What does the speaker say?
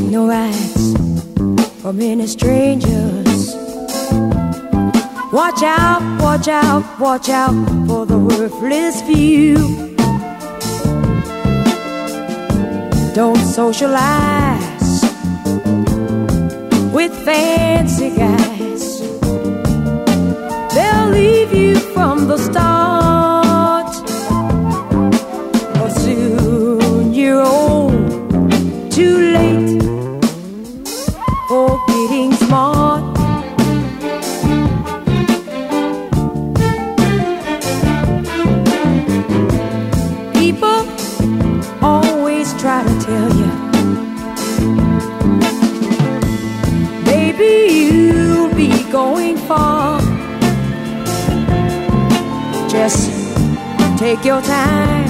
no rights from any strangers. Watch out, watch out, watch out for the worthless few. Don't socialize with fancy guys. They'll leave you from the start, but soon you're old, too late for getting smart. People always try to tell you, baby, you'll be going far. Just take your time